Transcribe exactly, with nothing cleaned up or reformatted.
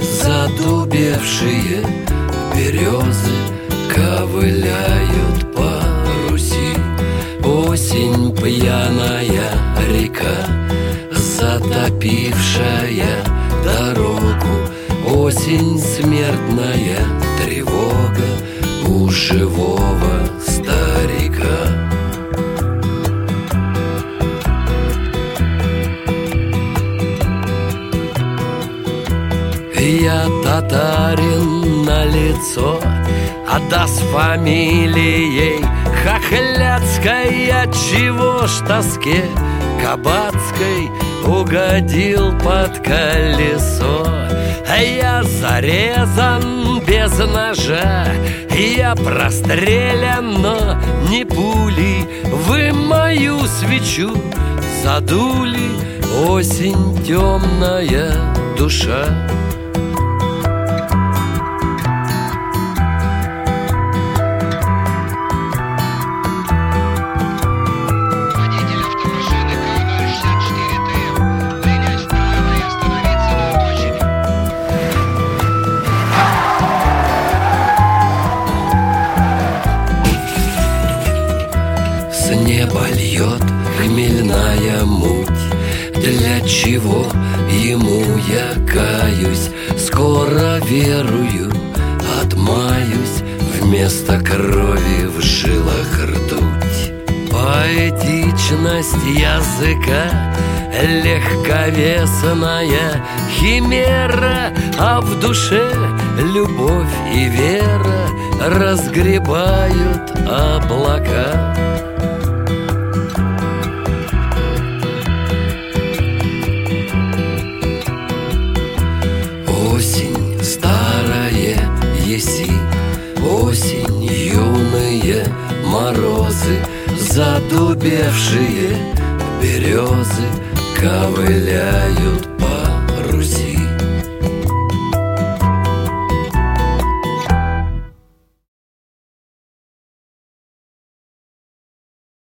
задубевшие березы ковыляют по Руси. Осень пьяная река, затопившая дорогу. Осень смертная тревога у живого старика. Я татарин на лицо, а да с фамилией хохляцкой. Отчего ж тоске кабацкой угодил под колесо? Я зарезан без ножа, я прострелян, но не пулей. Вы мою свечу задули, осень темная душа. С неба льет хмельная муть. Для чего ему я каюсь? Скоро верую, отмаюсь. Вместо крови в жилах ртуть. Поэтичность языка, легковесная химера, а в душе любовь и вера разгребают облака. Осень старая еси, осень юные морозы, задубевшие березы ковыляют по Руси.